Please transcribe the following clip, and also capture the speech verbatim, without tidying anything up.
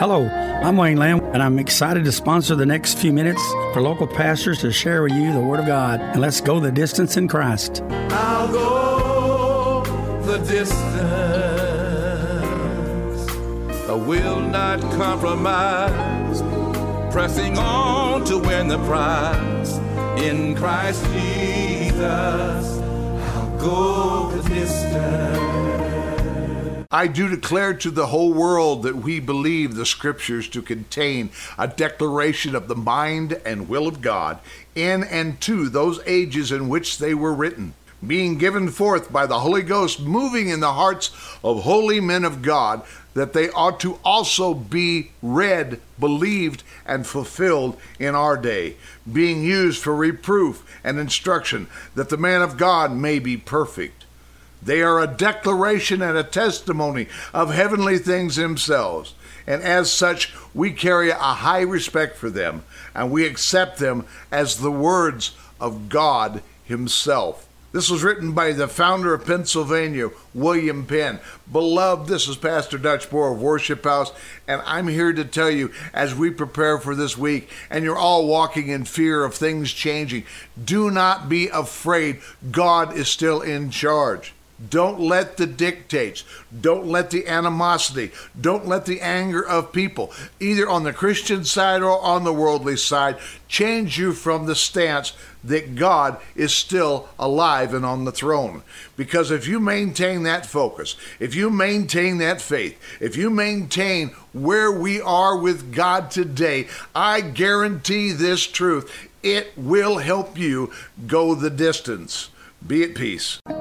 Hello, I'm Wayne Lamb, and I'm excited to sponsor the next few minutes for local pastors to share with you the Word of God. And let's go the distance in Christ. I'll go the distance. I will not compromise. Pressing on to win the prize. In Christ Jesus, I'll go the distance. I do declare to the whole world that we believe the Scriptures to contain a declaration of the mind and will of God in and to those ages in which they were written, being given forth by the Holy Ghost, moving in the hearts of holy men of God, that they ought to also be read, believed, and fulfilled in our day, being used for reproof and instruction, that the man of God may be perfect. They are a declaration and a testimony of heavenly things themselves, and as such, we carry a high respect for them, and we accept them as the words of God Himself. This was written by the founder of Pennsylvania, William Penn. Beloved, this is Pastor Dutch Moore of Worship House, and I'm here to tell you, as we prepare for this week, and you're all walking in fear of things changing, do not be afraid. God is still in charge. Don't let the dictates, don't let the animosity, don't let the anger of people, either on the Christian side or on the worldly side, change you from the stance that God is still alive and on the throne. Because if you maintain that focus, if you maintain that faith, if you maintain where we are with God today, I guarantee this truth, it will help you go the distance. Be at peace.